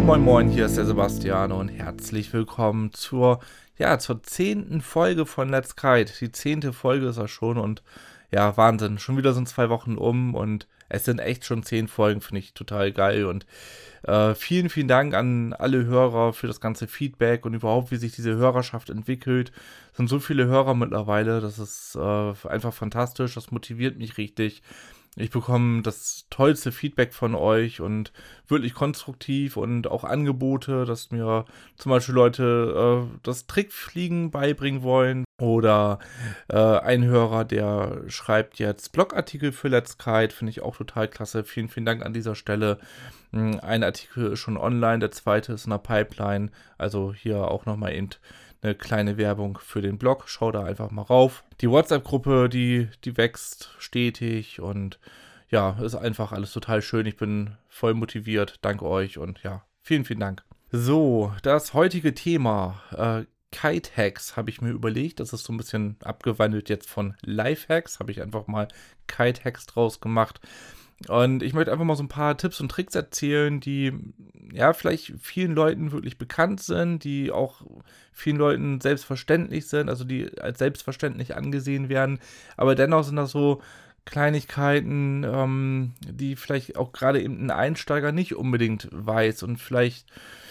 Moin Moin, hier ist der Sebastian und herzlich willkommen zur 10. Folge von Let's Kite. Die 10. Folge ist er schon und ja, Wahnsinn. Schon wieder sind 2 Wochen um und es sind echt schon 10 Folgen, finde ich total geil und vielen, vielen Dank an alle Hörer für das ganze Feedback und überhaupt, wie sich diese Hörerschaft entwickelt. Es sind so viele Hörer mittlerweile, das ist einfach fantastisch, das motiviert mich richtig. Ich bekomme das tollste Feedback von euch und wirklich konstruktiv und auch Angebote, dass mir zum Beispiel Leute das Trickfliegen beibringen wollen. Oder ein Hörer, der schreibt jetzt Blogartikel für Let's Kite, finde ich auch total klasse. Vielen, vielen Dank an dieser Stelle. Ein Artikel ist schon online, der zweite ist in der Pipeline. Also hier auch nochmal eben eine kleine Werbung für den Blog. Schau da einfach mal rauf. Die WhatsApp-Gruppe, die wächst stetig und ja, ist einfach alles total schön. Ich bin voll motiviert. Danke euch und ja, vielen, vielen Dank. So, das heutige Thema, Kite-Hacks habe ich mir überlegt. Das ist so ein bisschen abgewandelt jetzt von Life-Hacks. Habe ich einfach mal Kite-Hacks draus gemacht. Und ich möchte einfach mal so ein paar Tipps und Tricks erzählen, die ja vielleicht vielen Leuten wirklich bekannt sind, die auch vielen Leuten selbstverständlich sind, also die als selbstverständlich angesehen werden. Aber dennoch sind das so Kleinigkeiten, die vielleicht auch gerade eben ein Einsteiger nicht unbedingt weiß und vielleicht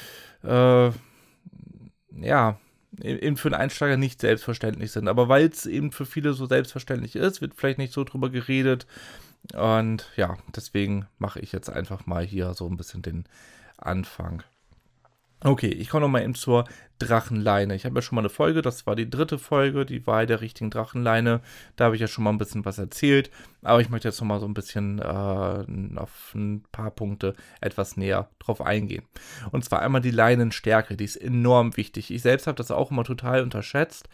eben für einen Einsteiger nicht selbstverständlich sind. Aber weil es eben für viele so selbstverständlich ist, wird vielleicht nicht so drüber geredet. Und ja, deswegen mache ich jetzt einfach mal hier so ein bisschen den Anfang. Okay, ich komme nochmal eben zur Drachenleine. Ich habe ja schon mal eine Folge, das war die 3. Folge, die Wahl der richtigen Drachenleine. Da habe ich ja schon mal ein bisschen was erzählt. Aber ich möchte jetzt nochmal so ein bisschen auf ein paar Punkte etwas näher drauf eingehen. Und zwar einmal die Leinenstärke, die ist enorm wichtig. Ich selbst habe das auch immer total unterschätzt.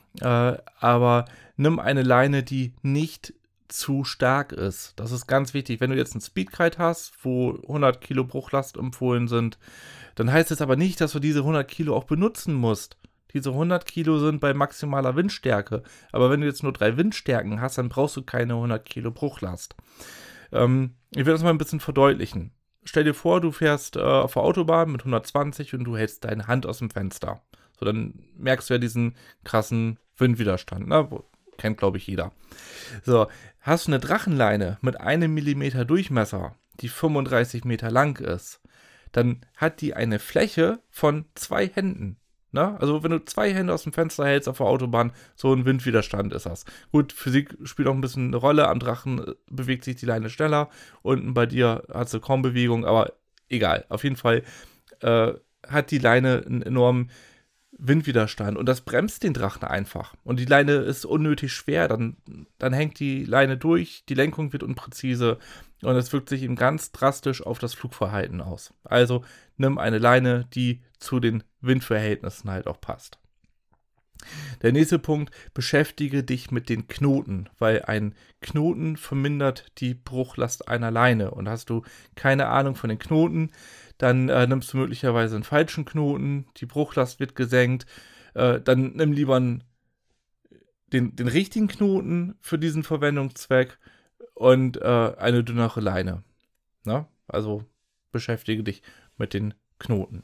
Aber nimm eine Leine, die nicht zu stark ist. Das ist ganz wichtig. Wenn du jetzt einen Speedkite hast, wo 100 Kilo Bruchlast empfohlen sind, dann heißt es aber nicht, dass du diese 100 Kilo auch benutzen musst. Diese 100 Kilo sind bei maximaler Windstärke. Aber wenn du jetzt nur 3 Windstärken hast, dann brauchst du keine 100 Kilo Bruchlast. Ich werde das mal ein bisschen verdeutlichen. Stell dir vor, du fährst auf der Autobahn mit 120 und du hältst deine Hand aus dem Fenster. So, dann merkst du ja diesen krassen Windwiderstand, ne? Kennt, glaube ich, jeder. So, hast du eine Drachenleine mit 1 Millimeter Durchmesser, die 35 Meter lang ist, dann hat die eine Fläche von 2 Händen. Ne? Also wenn du 2 Hände aus dem Fenster hältst auf der Autobahn, so ein Windwiderstand ist das. Gut, Physik spielt auch ein bisschen eine Rolle. Am Drachen bewegt sich die Leine schneller. Unten bei dir hast du kaum Bewegung, aber egal. Auf jeden Fall hat die Leine einen enormen Windwiderstand und das bremst den Drachen einfach. Und die Leine ist unnötig schwer, dann hängt die Leine durch, die Lenkung wird unpräzise und es wirkt sich eben ganz drastisch auf das Flugverhalten aus. Also nimm eine Leine, die zu den Windverhältnissen halt auch passt. Der nächste Punkt, beschäftige dich mit den Knoten, weil ein Knoten vermindert die Bruchlast einer Leine und hast du keine Ahnung von den Knoten, dann nimmst du möglicherweise einen falschen Knoten, die Bruchlast wird gesenkt, dann nimm lieber den richtigen Knoten für diesen Verwendungszweck und eine dünnere Leine. Na? Also beschäftige dich mit den Knoten.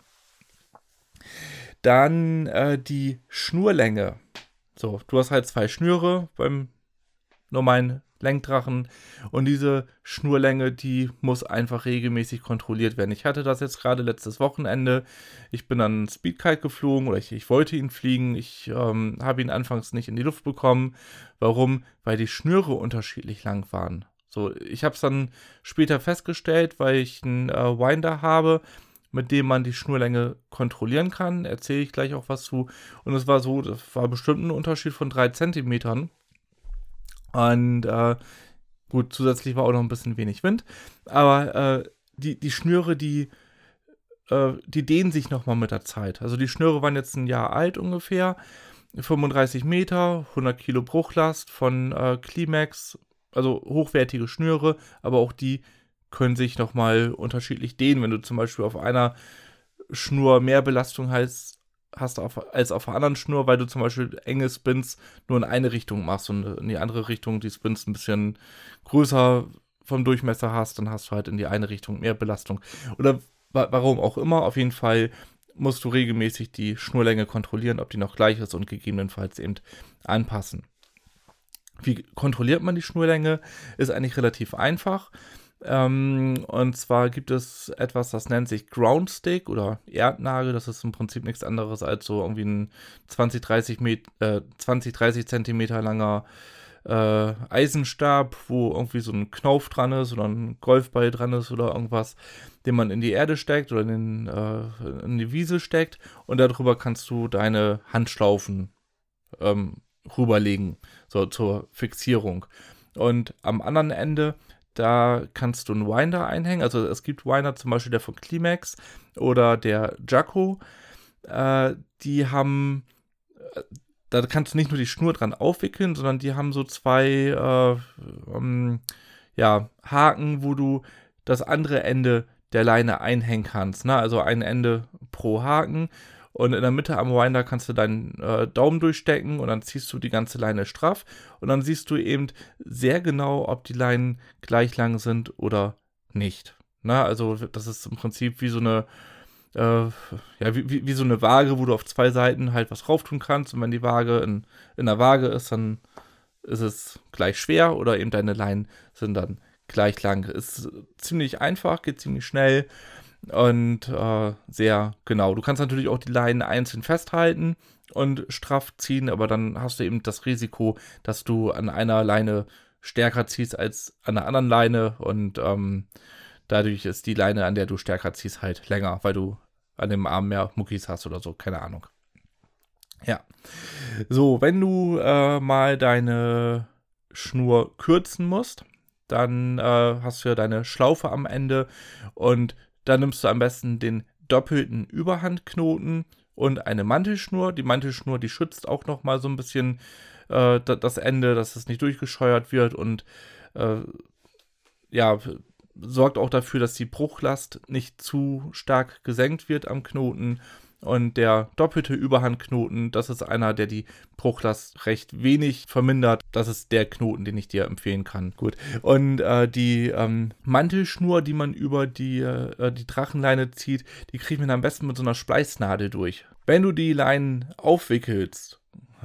Dann die Schnurlänge. So, du hast halt 2 Schnüre beim normalen Lenkdrachen und diese Schnurlänge, die muss einfach regelmäßig kontrolliert werden. Ich hatte das jetzt gerade letztes Wochenende. Ich bin dann Speedkite geflogen oder ich wollte ihn fliegen. Ich habe ihn anfangs nicht in die Luft bekommen. Warum? Weil die Schnüre unterschiedlich lang waren. So, ich habe es dann später festgestellt, weil ich einen Winder habe, mit dem man die Schnurlänge kontrollieren kann. Erzähle ich gleich auch was zu. Und es war so, das war bestimmt ein Unterschied von 3 Zentimetern. Und gut, zusätzlich war auch noch ein bisschen wenig Wind. Aber die Schnüre, die dehnen sich nochmal mit der Zeit. Also die Schnüre waren jetzt ein Jahr alt ungefähr. 35 Meter, 100 Kilo Bruchlast von Climax. Also hochwertige Schnüre, aber auch die können sich nochmal unterschiedlich dehnen. Wenn du zum Beispiel auf einer Schnur mehr Belastung hast als auf einer anderen Schnur, weil du zum Beispiel enge Spins nur in eine Richtung machst und in die andere Richtung die Spins ein bisschen größer vom Durchmesser hast, dann hast du halt in die eine Richtung mehr Belastung. Oder Warum auch immer, auf jeden Fall musst du regelmäßig die Schnurlänge kontrollieren, ob die noch gleich ist und gegebenenfalls eben anpassen. Wie kontrolliert man die Schnurlänge? Ist eigentlich relativ einfach. Und zwar gibt es etwas, das nennt sich Groundstick oder Erdnagel. Das ist im Prinzip nichts anderes als so irgendwie ein 20-30 Zentimeter langer Eisenstab, wo irgendwie so ein Knauf dran ist oder ein Golfball dran ist oder irgendwas, den man in die Erde steckt oder in die Wiese steckt, und darüber kannst du deine Handschlaufen rüberlegen, so zur Fixierung. Und am anderen Ende, da kannst du einen Winder einhängen. Also es gibt Winder, zum Beispiel der von Climax oder der Jacko. Die haben, da kannst du nicht nur die Schnur dran aufwickeln, sondern die haben so zwei Haken, wo du das andere Ende der Leine einhängen kannst. Ne? Also ein Ende pro Haken. Und in der Mitte am Winder kannst du deinen Daumen durchstecken und dann ziehst du die ganze Leine straff. Und dann siehst du eben sehr genau, ob die Leinen gleich lang sind oder nicht. Na, also das ist im Prinzip wie so eine, wie so eine Waage, wo du auf zwei Seiten halt was rauf tun kannst. Und wenn die Waage in der Waage ist, dann ist es gleich schwer oder eben deine Leinen sind dann gleich lang. Ist ziemlich einfach, geht ziemlich schnell. Und sehr genau. Du kannst natürlich auch die Leinen einzeln festhalten und straff ziehen, aber dann hast du eben das Risiko, dass du an einer Leine stärker ziehst als an der anderen Leine, und dadurch ist die Leine, an der du stärker ziehst, halt länger, weil du an dem Arm mehr Muckis hast oder so, keine Ahnung. Ja. So, wenn du mal deine Schnur kürzen musst, dann hast du ja deine Schlaufe am Ende, und dann nimmst du am besten den doppelten Überhandknoten und eine Mantelschnur. Die Mantelschnur, die schützt auch nochmal so ein bisschen das Ende, dass es nicht durchgescheuert wird, und sorgt auch dafür, dass die Bruchlast nicht zu stark gesenkt wird am Knoten. Und der doppelte Überhandknoten, das ist einer, der die Bruchlast recht wenig vermindert. Das ist der Knoten, den ich dir empfehlen kann. Gut. Und die Mantelschnur, die man über die Drachenleine zieht, die kriegt man am besten mit so einer Spleißnadel durch. Wenn du die Leinen aufwickelst,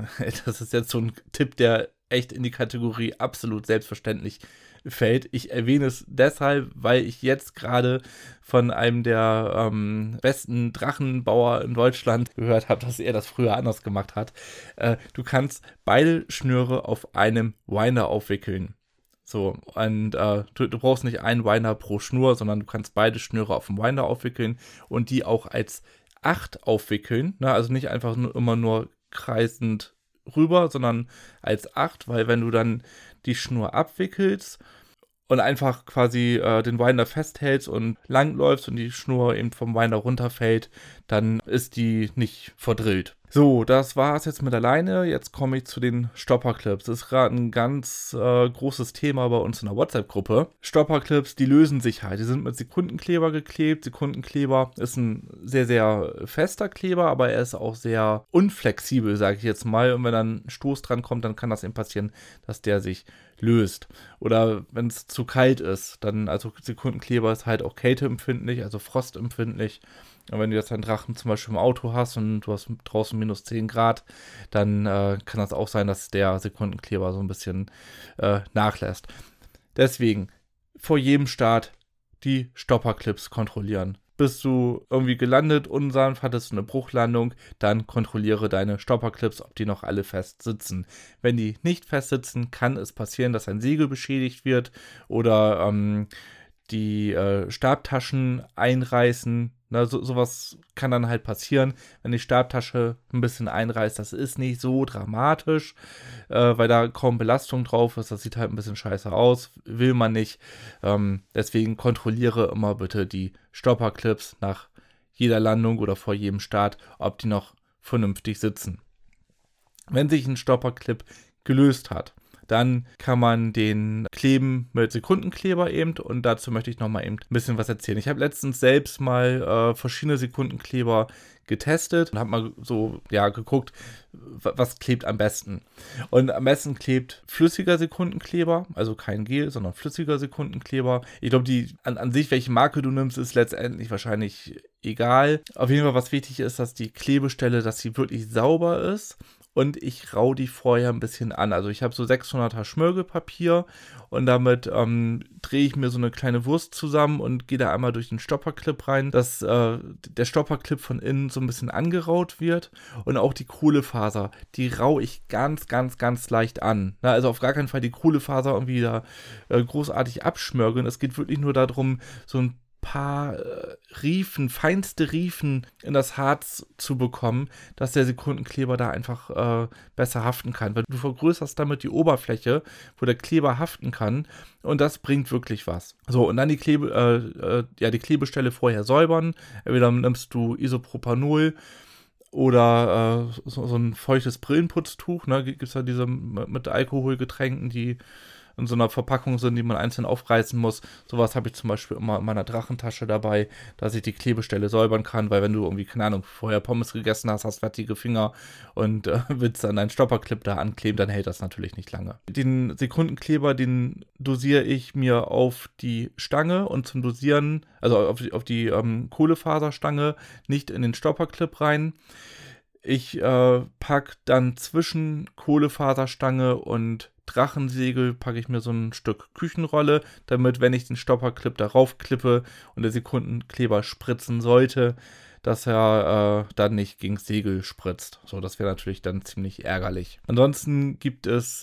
das ist jetzt so ein Tipp, der echt in die Kategorie absolut selbstverständlich fällt. Ich erwähne es deshalb, weil ich jetzt gerade von einem der besten Drachenbauer in Deutschland gehört habe, dass er das früher anders gemacht hat. Du kannst beide Schnüre auf einem Winder aufwickeln. So, und du brauchst nicht einen Winder pro Schnur, sondern du kannst beide Schnüre auf dem Winder aufwickeln und die auch als 8 aufwickeln. Ne? Also nicht einfach immer nur kreisend rüber, sondern als 8, weil wenn du dann die Schnur abwickelst und einfach quasi den Winder festhältst und langläufst und die Schnur eben vom Winder runterfällt, dann ist die nicht verdrillt. So, das war es jetzt mit der Leine. Jetzt komme ich zu den Stopperclips. Das ist gerade ein ganz großes Thema bei uns in der WhatsApp-Gruppe. Stopperclips, die lösen sich halt. Die sind mit Sekundenkleber geklebt. Sekundenkleber ist ein sehr, sehr fester Kleber, aber er ist auch sehr unflexibel, sage ich jetzt mal. Und wenn dann ein Stoß dran kommt, dann kann das eben passieren, dass der sich löst. Oder wenn es zu kalt ist, dann, also Sekundenkleber ist halt auch kälteempfindlich, also frostempfindlich. Und wenn du jetzt einen Drachen zum Beispiel im Auto hast und du hast draußen minus 10 Grad, dann kann das auch sein, dass der Sekundenkleber so ein bisschen nachlässt. Deswegen vor jedem Start die Stopperclips kontrollieren. Bist du irgendwie gelandet, unsanft, hattest du eine Bruchlandung, dann kontrolliere deine Stopperclips, ob die noch alle fest sitzen. Wenn die nicht fest sitzen, kann es passieren, dass ein Segel beschädigt wird oder die Stabtaschen einreißen. Na, sowas kann dann halt passieren, wenn die Stabtasche ein bisschen einreißt. Das ist nicht so dramatisch, weil da kaum Belastung drauf ist. Das sieht halt ein bisschen scheiße aus, will man nicht. Deswegen kontrolliere immer bitte die Stopperclips nach jeder Landung oder vor jedem Start, ob die noch vernünftig sitzen. Wenn sich ein Stopperclip gelöst hat, Dann kann man den kleben mit Sekundenkleber eben und dazu möchte ich nochmal eben ein bisschen was erzählen. Ich habe letztens selbst mal verschiedene Sekundenkleber getestet und habe mal so, geguckt, was klebt am besten. Und am besten klebt flüssiger Sekundenkleber, also kein Gel, sondern flüssiger Sekundenkleber. Ich glaube, an sich, welche Marke du nimmst, ist letztendlich wahrscheinlich egal. Auf jeden Fall, was wichtig ist, dass die Klebestelle, dass sie wirklich sauber ist. Und ich rau die vorher ein bisschen an. Also ich habe so 600er Schmirgelpapier und damit drehe ich mir so eine kleine Wurst zusammen und gehe da einmal durch den Stopperclip rein, dass der Stopperclip von innen so ein bisschen angeraut wird. Und auch die Kohlefaser, die rau ich ganz, ganz, ganz leicht an. Na, also auf gar keinen Fall die Kohlefaser irgendwie da großartig abschmirgeln. Es geht wirklich nur darum, so ein paar feinste Riefen in das Harz zu bekommen, dass der Sekundenkleber da einfach besser haften kann. Weil du vergrößerst damit die Oberfläche, wo der Kleber haften kann und das bringt wirklich was. So, und dann die Klebestelle vorher säubern. Entweder nimmst du Isopropanol oder so ein feuchtes Brillenputztuch, ne? Gibt es ja diese mit Alkoholgetränken, die in so einer Verpackung sind, die man einzeln aufreißen muss. Sowas habe ich zum Beispiel immer in meiner Drachentasche dabei, dass ich die Klebestelle säubern kann, weil wenn du irgendwie, keine Ahnung, vorher Pommes gegessen hast fertige Finger und willst dann deinen Stopperclip da ankleben, dann hält das natürlich nicht lange. Den Sekundenkleber, den dosiere ich mir auf die Stange und zum Dosieren, also auf die Kohlefaserstange, nicht in den Stopperclip rein. Ich packe dann zwischen Kohlefaserstange und Drachensegel packe ich mir so ein Stück Küchenrolle, damit, wenn ich den Stopperclip darauf klippe und der Sekundenkleber spritzen sollte, dass er dann nicht gegen Segel spritzt. So, das wäre natürlich dann ziemlich ärgerlich. Ansonsten gibt es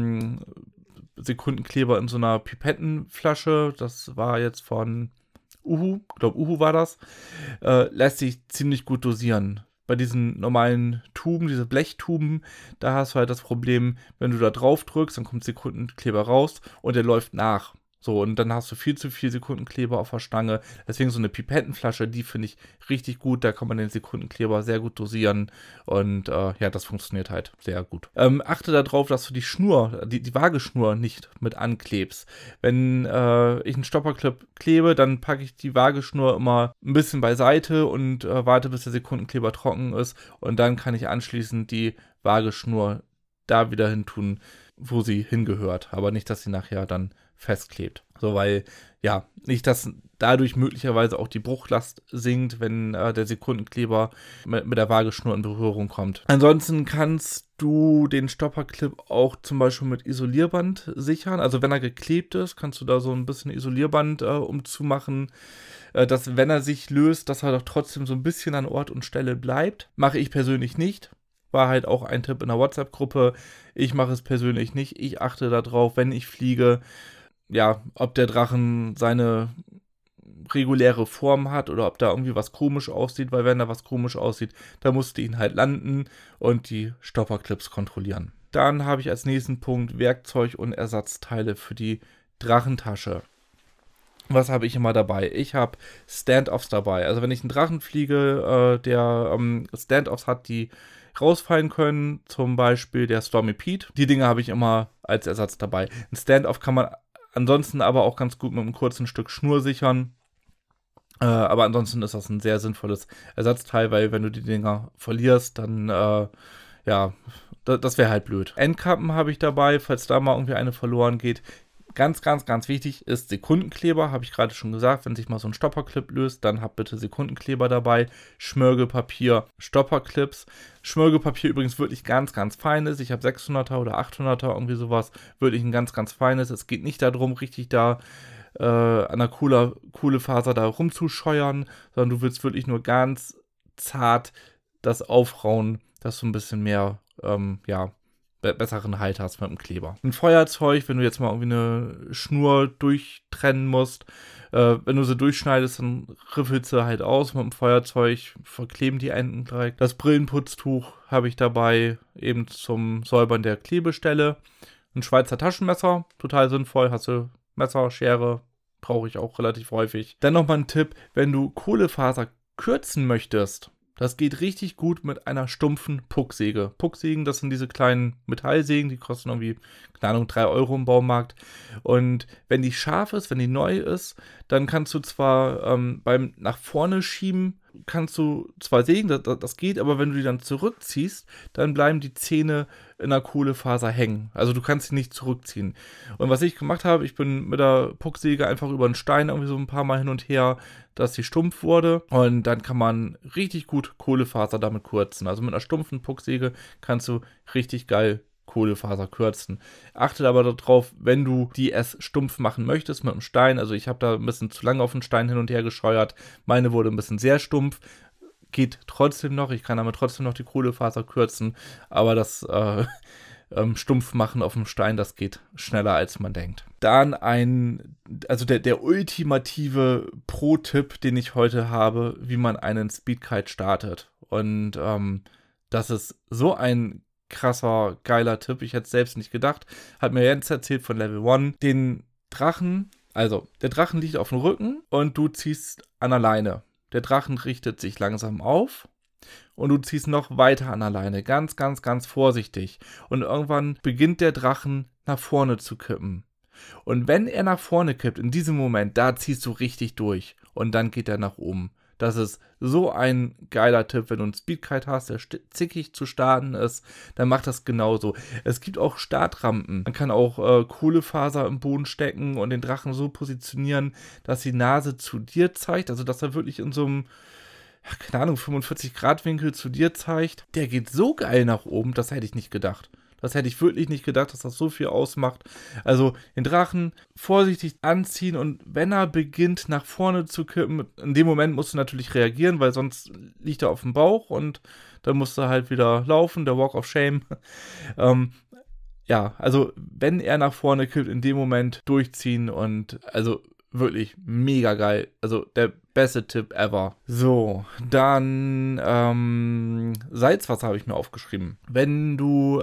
Sekundenkleber in so einer Pipettenflasche. Das war jetzt von Uhu, ich glaube Uhu war das. Lässt sich ziemlich gut dosieren. Bei diesen normalen Tuben, diese Blechtuben, da hast du halt das Problem, wenn du da drauf drückst, dann kommt Sekundenkleber raus und der läuft nach. So, und dann hast du viel zu viel Sekundenkleber auf der Stange. Deswegen so eine Pipettenflasche, die finde ich richtig gut. Da kann man den Sekundenkleber sehr gut dosieren. Und das funktioniert halt sehr gut. Achte darauf, dass du die Schnur, die Waageschnur nicht mit anklebst. Wenn ich einen Stopperclip klebe, dann packe ich die Waageschnur immer ein bisschen beiseite und warte, bis der Sekundenkleber trocken ist. Und dann kann ich anschließend die Waageschnur da wieder hin tun, wo sie hingehört. Aber nicht, dass sie nachher dann festklebt. So, weil, nicht, dass dadurch möglicherweise auch die Bruchlast sinkt, wenn der Sekundenkleber mit der Waageschnur in Berührung kommt. Ansonsten kannst du den Stopperclip auch zum Beispiel mit Isolierband sichern. Also wenn er geklebt ist, kannst du da so ein bisschen Isolierband umzumachen, dass, wenn er sich löst, dass er doch trotzdem so ein bisschen an Ort und Stelle bleibt. Mache ich persönlich nicht. War halt auch ein Tipp in der WhatsApp-Gruppe. Ich mache es persönlich nicht. Ich achte darauf, wenn ich fliege, ob der Drachen seine reguläre Form hat oder ob da irgendwie was komisch aussieht, weil wenn da was komisch aussieht, dann musst du ihn halt landen und die Stopperclips kontrollieren. Dann habe ich als nächsten Punkt Werkzeug und Ersatzteile für die Drachentasche. Was habe ich immer dabei? Ich habe Stand-Offs dabei. Also wenn ich einen Drachen fliege, der Stand-Offs hat, die rausfallen können, zum Beispiel der Stormy Pete. Die Dinge habe ich immer als Ersatz dabei. Ein Stand-Off kann man ansonsten aber auch ganz gut mit einem kurzen Stück Schnur sichern. Aber ansonsten ist das ein sehr sinnvolles Ersatzteil, weil wenn du die Dinger verlierst, dann das wäre halt blöd. Endkappen habe ich dabei, falls da mal irgendwie eine verloren geht. Ganz, ganz, ganz wichtig ist Sekundenkleber, habe ich gerade schon gesagt. Wenn sich mal so ein Stopperclip löst, dann habt bitte Sekundenkleber dabei, Schmirgelpapier, Stopperclips. Schmirgelpapier übrigens wirklich ganz, ganz feines. Ich habe 600er oder 800er, irgendwie sowas. Wirklich ein ganz, ganz feines. Es geht nicht darum, richtig da an der Kohlefaser da rumzuscheuern, sondern du willst wirklich nur ganz zart das aufrauen, dass du ein bisschen mehr, besseren Halt hast mit dem Kleber. Ein Feuerzeug, wenn du jetzt mal irgendwie eine Schnur durchtrennen musst, wenn du sie durchschneidest, dann riffelst du halt aus. Mit dem Feuerzeug verkleben die Enden direkt. Das Brillenputztuch habe ich dabei, eben zum Säubern der Klebestelle. Ein Schweizer Taschenmesser, total sinnvoll. Hast du Messer, Schere, brauche ich auch relativ häufig. Dann nochmal ein Tipp, wenn du Kohlefaser kürzen möchtest, Das geht richtig gut mit einer stumpfen Pucksäge. Pucksägen, das sind diese kleinen Metallsägen, die kosten irgendwie, keine Ahnung, 3 Euro im Baumarkt. Und wenn die scharf ist, wenn die neu ist, dann kannst du zwar beim nach vorne schieben, kannst du zwar sägen, das geht, aber wenn du die dann zurückziehst, dann bleiben die Zähne in der Kohlefaser hängen. Also du kannst sie nicht zurückziehen. Und was ich gemacht habe, ich bin mit der Pucksäge einfach über einen Stein irgendwie so ein paar Mal hin und her, dass sie stumpf wurde. Und dann kann man richtig gut Kohlefaser damit kürzen. Also mit einer stumpfen Pucksäge kannst du richtig geil Kohlefaser kürzen. Achte aber darauf, wenn du die erst stumpf machen möchtest mit einem Stein. Also ich habe da ein bisschen zu lange auf den Stein hin und her gescheuert. Meine wurde ein bisschen sehr stumpf. Geht trotzdem noch. Ich kann damit trotzdem noch die Kohlefaser kürzen. Aber das stumpf machen auf dem Stein, das geht schneller als man denkt. Dann also der ultimative Pro-Tipp, den ich heute habe, wie man einen Speedkite startet. Und das ist so ein krasser, geiler Tipp. Ich hätte es selbst nicht gedacht. Hat mir Jens erzählt von Level 1. Den Drachen, also der Drachen liegt auf dem Rücken und du ziehst an der Leine. Der Drachen richtet sich langsam auf und du ziehst noch weiter an der Leine. Ganz, ganz, ganz vorsichtig. Und irgendwann beginnt der Drachen nach vorne zu kippen. Und wenn er nach vorne kippt, in diesem Moment, da ziehst du richtig durch. Und dann geht er nach oben. Das ist so ein geiler Tipp, wenn du einen Speedkite hast, der zickig zu starten ist, dann mach das genauso. Es gibt auch Startrampen. Man kann auch Kohlefaser im Boden stecken und den Drachen so positionieren, dass die Nase zu dir zeigt. Also, dass er wirklich in so einem, keine Ahnung, 45-Grad-Winkel zu dir zeigt. Der geht so geil nach oben, das hätte ich nicht gedacht. Das hätte ich wirklich nicht gedacht, dass das so viel ausmacht. Also den Drachen vorsichtig anziehen und wenn er beginnt nach vorne zu kippen, in dem Moment musst du natürlich reagieren, weil sonst liegt er auf dem Bauch und dann musst du halt wieder laufen, der Walk of Shame. Ja, also wenn er nach vorne kippt, in dem Moment durchziehen und also wirklich mega geil. Also der beste Tipp ever. So, dann Salzwasser habe ich mir aufgeschrieben. Wenn du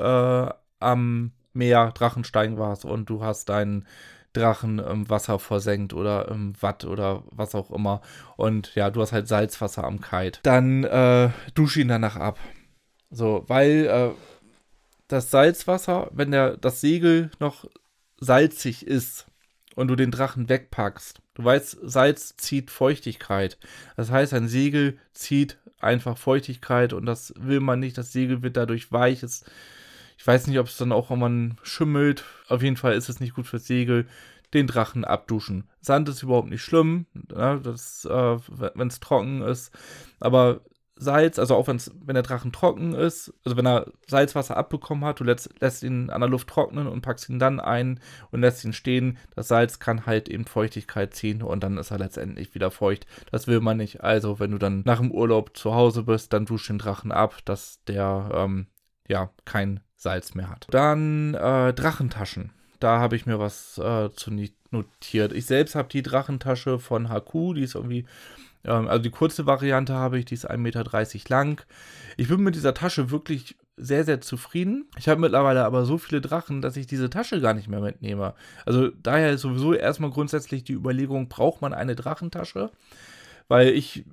am Meer Drachensteigen warst und du hast deinen Drachen im Wasser versenkt oder im Watt oder was auch immer und ja, du hast halt Salzwasser am Kite, dann dusche ihn danach ab. So, weil das Salzwasser, wenn das Segel noch salzig ist, und du den Drachen wegpackst. Du weißt, Salz zieht Feuchtigkeit. Das heißt, ein Segel zieht einfach Feuchtigkeit und das will man nicht. Das Segel wird dadurch weich. Ich weiß nicht, ob es dann auch irgendwann schimmelt. Auf jeden Fall ist es nicht gut fürs Segel. Den Drachen abduschen. Sand ist überhaupt nicht schlimm, ja, wenn es trocken ist. Aber Salz, also auch wenn der Drachen trocken ist, also wenn er Salzwasser abbekommen hat, du lässt ihn an der Luft trocknen und packst ihn dann ein und lässt ihn stehen. Das Salz kann halt eben Feuchtigkeit ziehen und dann ist er letztendlich wieder feucht. Das will man nicht. Also wenn du dann nach dem Urlaub zu Hause bist, dann dusch den Drachen ab, dass der kein Salz mehr hat. Dann Drachentaschen. Da habe ich mir was zu notiert. Ich selbst habe die Drachentasche von HQ, die ist irgendwie also die kurze Variante habe ich, die ist 1,30 Meter lang. Ich bin mit dieser Tasche wirklich sehr, sehr zufrieden. Ich habe mittlerweile aber so viele Drachen, dass ich diese Tasche gar nicht mehr mitnehme. Also daher ist sowieso erstmal grundsätzlich die Überlegung, braucht man eine Drachentasche? Weil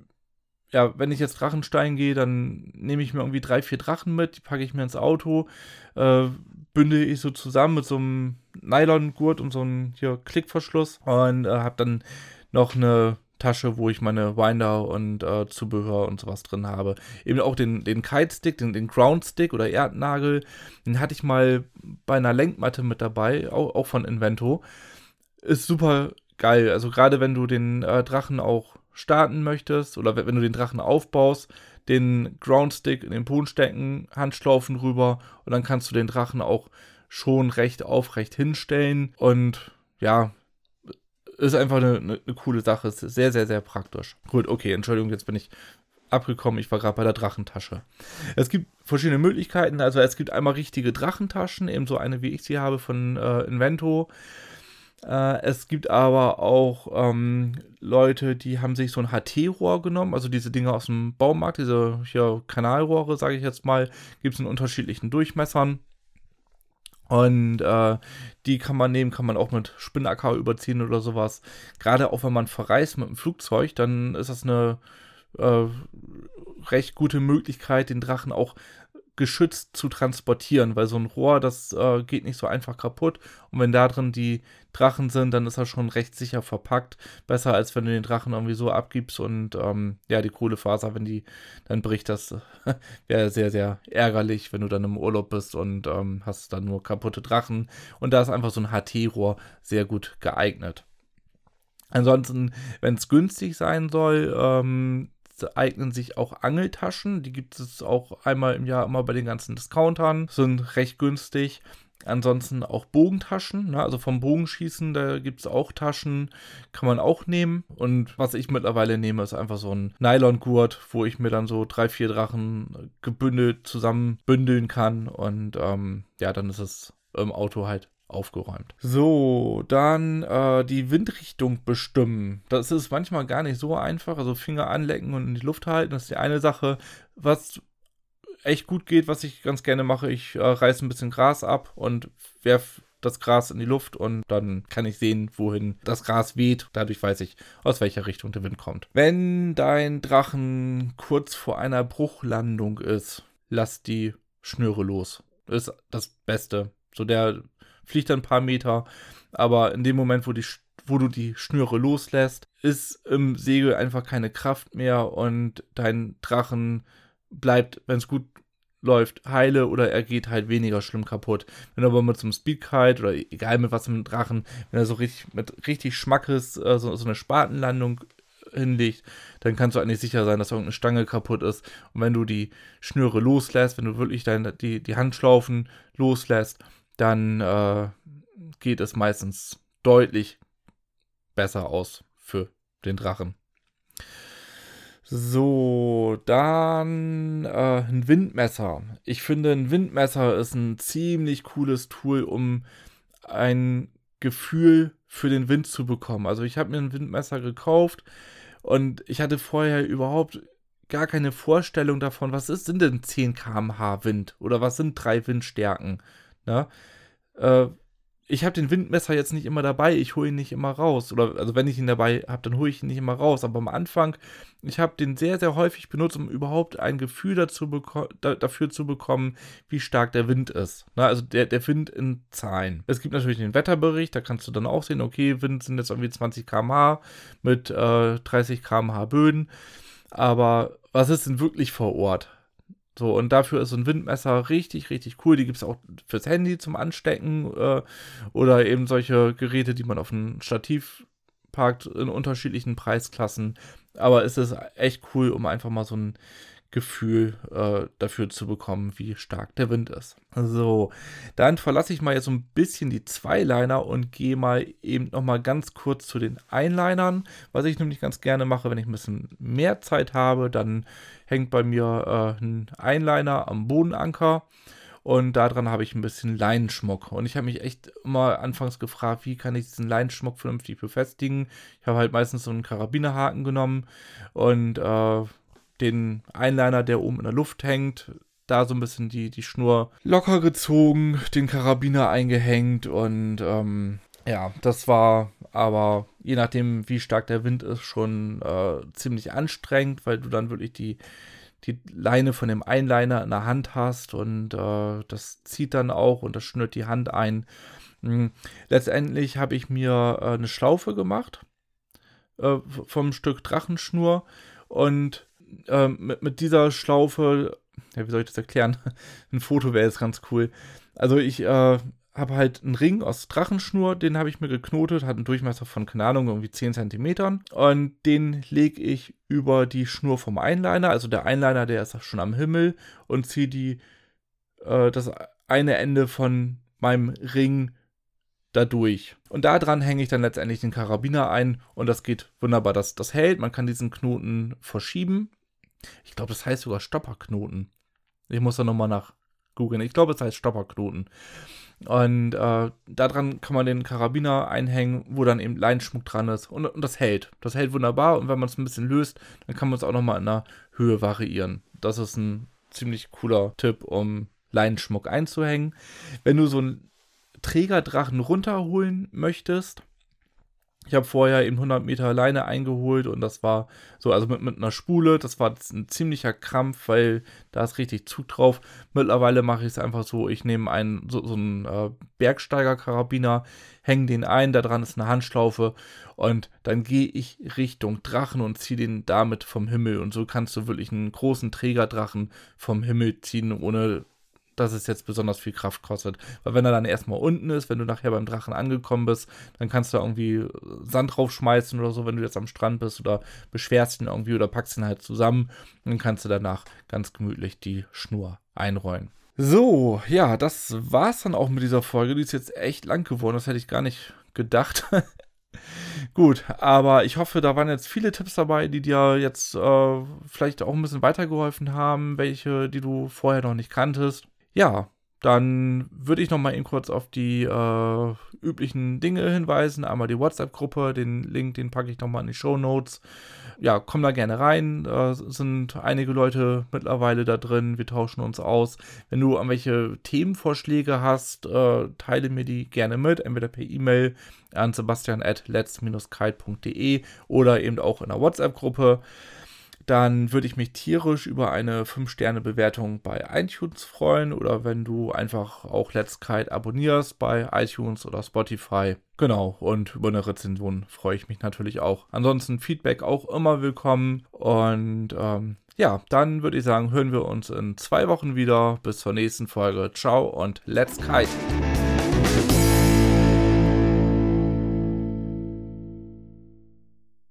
wenn ich jetzt Drachensteigen gehe, dann nehme ich mir irgendwie 3, 4 Drachen mit, die packe ich mir ins Auto, bündel ich so zusammen mit so einem Nylongurt und so einem Klickverschluss und habe dann noch eine Tasche, wo ich meine Winder und Zubehör und sowas drin habe. Eben auch den Kite-Stick, den Ground-Stick oder Erdnagel, den hatte ich mal bei einer Lenkmatte mit dabei, auch von Invento. Ist super geil. Also gerade wenn du den Drachen auch starten möchtest oder wenn du den Drachen aufbaust, den Ground-Stick in den Boden stecken, Handschlaufen rüber und dann kannst du den Drachen auch schon recht aufrecht hinstellen und ja, ist einfach eine coole Sache. Ist sehr, sehr, sehr praktisch. Gut, okay, Entschuldigung, jetzt bin ich abgekommen. Ich war gerade bei der Drachentasche. Es gibt verschiedene Möglichkeiten. Also es gibt einmal richtige Drachentaschen, ebenso eine, wie ich sie habe, von Invento. Es gibt aber auch Leute, die haben sich so ein HT-Rohr genommen, also diese Dinge aus dem Baumarkt, diese Kanalrohre, sage ich jetzt mal, gibt es in unterschiedlichen Durchmessern. Und die kann man nehmen, kann man auch mit Spinnaker überziehen oder sowas. Gerade auch wenn man verreist mit dem Flugzeug, dann ist das eine recht gute Möglichkeit, den Drachen auch geschützt zu transportieren, weil so ein Rohr, das geht nicht so einfach kaputt. Und wenn da drin die Drachen sind, dann ist er schon recht sicher verpackt. Besser, als wenn du den Drachen irgendwie so abgibst und die Kohlefaser, wenn die dann bricht, das wäre sehr, sehr ärgerlich, wenn du dann im Urlaub bist und hast dann nur kaputte Drachen. Und da ist einfach so ein HT-Rohr sehr gut geeignet. Ansonsten, wenn es günstig sein soll, eignen sich auch Angeltaschen. Die gibt es auch einmal im Jahr immer bei den ganzen Discountern. Sind recht günstig. Ansonsten auch Bogentaschen, ne? Also vom Bogenschießen, da gibt es auch Taschen, kann man auch nehmen. Und was ich mittlerweile nehme, ist einfach so ein Nylongurt, wo ich mir dann so 3, 4 Drachen gebündelt zusammen bündeln kann. Und dann ist es im Auto halt aufgeräumt. So, dann die Windrichtung bestimmen. Das ist manchmal gar nicht so einfach. Also Finger anlecken und in die Luft halten, das ist die eine Sache. Was echt gut geht, was ich ganz gerne mache, ich reiße ein bisschen Gras ab und werfe das Gras in die Luft und dann kann ich sehen, wohin das Gras weht. Dadurch weiß ich, aus welcher Richtung der Wind kommt. Wenn dein Drachen kurz vor einer Bruchlandung ist, lass die Schnüre los. Das ist das Beste. So, der fliegt ein paar Meter, aber in dem Moment, wo du die Schnüre loslässt, ist im Segel einfach keine Kraft mehr und dein Drachen bleibt, wenn es gut läuft, heile oder er geht halt weniger schlimm kaputt. Wenn du aber mit so einem Speedkite oder egal mit was mit dem Drachen, wenn er so mit richtig Schmackes so eine Spatenlandung hinlegt, dann kannst du eigentlich sicher sein, dass irgendeine Stange kaputt ist. Und wenn du die Schnüre loslässt, wenn du wirklich die Handschlaufen loslässt, dann geht es meistens deutlich besser aus für den Drachen. So, dann ein Windmesser. Ich finde, ein Windmesser ist ein ziemlich cooles Tool, um ein Gefühl für den Wind zu bekommen. Also ich habe mir ein Windmesser gekauft und ich hatte vorher überhaupt gar keine Vorstellung davon, sind denn 10 km/h Wind oder was sind 3 Windstärken. Ne? Ich habe den Windmesser jetzt nicht immer dabei, ich hole ihn nicht immer raus. Oder also wenn ich ihn dabei habe, dann hole ich ihn nicht immer raus. Aber am Anfang, ich habe den sehr, sehr häufig benutzt, um überhaupt ein Gefühl dafür zu bekommen, wie stark der Wind ist. Na, also der Wind in Zahlen. Es gibt natürlich den Wetterbericht, da kannst du dann auch sehen, okay, Wind sind jetzt irgendwie 20 km/h mit 30 km/h Böen. Aber was ist denn wirklich vor Ort? So, und dafür ist so ein Windmesser richtig, richtig cool. Die gibt es auch fürs Handy zum Anstecken oder eben solche Geräte, die man auf ein Stativ packt in unterschiedlichen Preisklassen. Aber es ist echt cool, um einfach mal so ein Gefühl dafür zu bekommen, wie stark der Wind ist. So, dann verlasse ich mal jetzt so ein bisschen die Zweiliner und gehe mal eben nochmal ganz kurz zu den Einlinern. Was ich nämlich ganz gerne mache, wenn ich ein bisschen mehr Zeit habe, dann hängt bei mir ein Einliner am Bodenanker und daran habe ich ein bisschen Leinenschmuck. Und ich habe mich echt immer anfangs gefragt, wie kann ich diesen Leinenschmuck vernünftig befestigen. Ich habe halt meistens so einen Karabinerhaken genommen und den Einliner, der oben in der Luft hängt, da so ein bisschen die Schnur locker gezogen, den Karabiner eingehängt und das war aber, je nachdem wie stark der Wind ist, schon ziemlich anstrengend, weil du dann wirklich die Leine von dem Einliner in der Hand hast und das zieht dann auch und das schnürt die Hand ein. Letztendlich habe ich mir eine Schlaufe gemacht vom Stück Drachenschnur und mit dieser Schlaufe, wie soll ich das erklären? Ein Foto wäre jetzt ganz cool. Also ich habe halt einen Ring aus Drachenschnur, den habe ich mir geknotet, hat einen Durchmesser von, keine Ahnung, irgendwie 10 cm. Und den lege ich über die Schnur vom Einliner. Also der Einliner, der ist schon am Himmel und ziehe das eine Ende von meinem Ring dadurch. Und da dran hänge ich dann letztendlich den Karabiner ein und das geht wunderbar. Das hält, man kann diesen Knoten verschieben. Ich glaube, das heißt sogar Stopperknoten. Ich muss da nochmal nach googeln. Ich glaube, es heißt Stopperknoten. Und daran kann man den Karabiner einhängen, wo dann eben Leinenschmuck dran ist. Und das hält. Das hält wunderbar. Und wenn man es ein bisschen löst, dann kann man es auch nochmal in der Höhe variieren. Das ist ein ziemlich cooler Tipp, um Leinenschmuck einzuhängen. Wenn du so einen Trägerdrachen runterholen möchtest, Ich habe vorher eben 100 Meter Leine eingeholt und das war so, also mit einer Spule, das war ein ziemlicher Krampf, weil da ist richtig Zug drauf. Mittlerweile mache ich es einfach so, ich nehme so einen Bergsteiger-Karabiner, hänge den ein, da dran ist eine Handschlaufe und dann gehe ich Richtung Drachen und ziehe den damit vom Himmel. Und so kannst du wirklich einen großen Trägerdrachen vom Himmel ziehen, ohne dass es jetzt besonders viel Kraft kostet. Weil wenn er dann erstmal unten ist, wenn du nachher beim Drachen angekommen bist, dann kannst du irgendwie Sand draufschmeißen oder so, wenn du jetzt am Strand bist, oder beschwerst ihn irgendwie oder packst ihn halt zusammen und dann kannst du danach ganz gemütlich die Schnur einrollen. So, ja, das war's dann auch mit dieser Folge. Die ist jetzt echt lang geworden, das hätte ich gar nicht gedacht. Gut, aber ich hoffe, da waren jetzt viele Tipps dabei, die dir jetzt vielleicht auch ein bisschen weitergeholfen haben, welche, die du vorher noch nicht kanntest. Ja, dann würde ich noch mal eben kurz auf die üblichen Dinge hinweisen. Einmal die WhatsApp-Gruppe, den Link, den packe ich noch mal in die Shownotes. Ja, komm da gerne rein. Sind einige Leute mittlerweile da drin. Wir tauschen uns aus. Wenn du irgendwelche Themenvorschläge hast, teile mir die gerne mit. Entweder per E-Mail an sebastian@let's-kite.de oder eben auch in der WhatsApp-Gruppe. Dann würde ich mich tierisch über eine 5-Sterne-Bewertung bei iTunes freuen oder wenn du einfach auch Let's Kite abonnierst bei iTunes oder Spotify. Genau, und über eine Rezension freue ich mich natürlich auch. Ansonsten Feedback auch immer willkommen und ja, dann würde ich sagen, hören wir uns in 2 Wochen wieder. Bis zur nächsten Folge. Ciao und Let's Kite!